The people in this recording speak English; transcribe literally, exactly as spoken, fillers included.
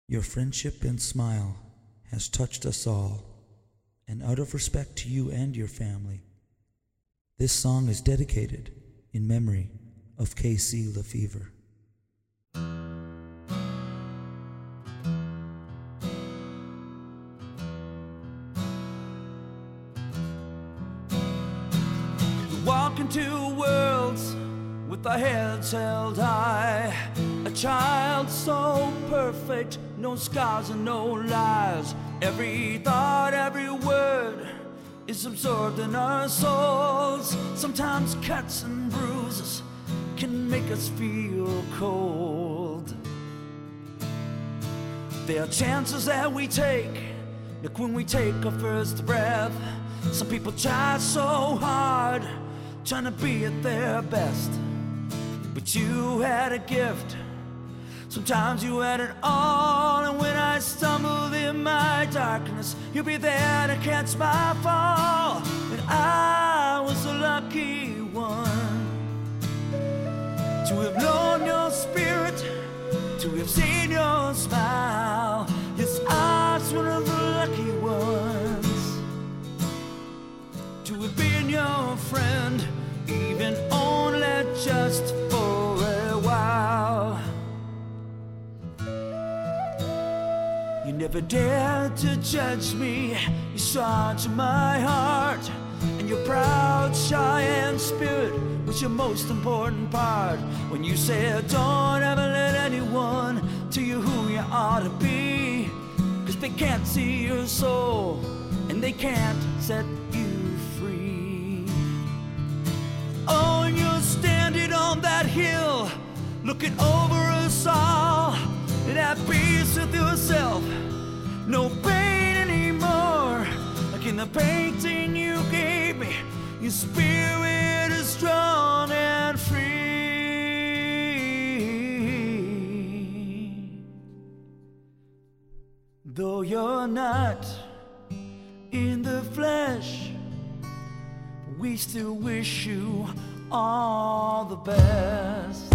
Your friendship and smile has touched us all, and out of respect to you and your family, this song is dedicated in memory of K C Lefevre. Walk into worlds with our heads held high, a child so perfect, no scars and no lies. Every thought, every word is absorbed in our souls. Sometimes cuts and bruises can make us feel cold. There are chances that we take, like when we take our first breath. Some people try so hard, trying to be at their best, but you had a gift. Sometimes you had it all, and when I stumbled in my darkness, you'll be there to catch my fall. And I was the lucky one to have known your spirit, to have seen your smile. Yes, I was one of the lucky ones to have been your friend, even only just for a while. You never dared to judge me, you saw into my heart, and your proud, Cheyenne spirit was your most important part. When you said, don't ever let anyone tell you who you ought to be, 'cause they can't see your soul, and they can't set you free. Oh, and you're standing on that hill, looking over us all, and at peace with yourself, no pain anymore. Like in the painting you gave me, your spirit is strong and free. Though you're not in the flesh, we still wish you all the best.